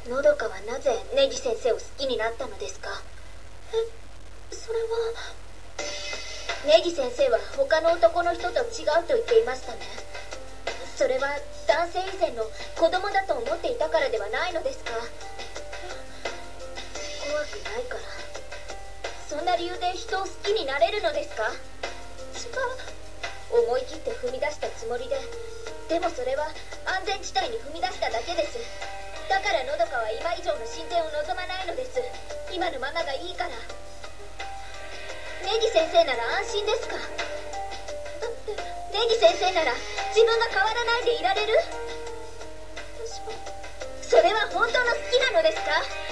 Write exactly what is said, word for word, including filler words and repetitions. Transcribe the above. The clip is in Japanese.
のどかはなぜネギ先生を好きになったのですか？ え、それは。 ネギ先生は他の男の人と違うと言っていましたね。それは男性以前の子供だと思っていたからではないのですか？怖くないから。そんな理由で人を好きになれるのですか？ 違う。思い切って踏み出したつもりで、でもそれは安全地帯に踏み出しただけです。だからのどかは今以上の進展を望まないのです。今のままがいいから。ネギ先生なら安心ですか？だってネギ先生なら自分が変わらないでいられる？ 私は。 それは本当の好きなのですか？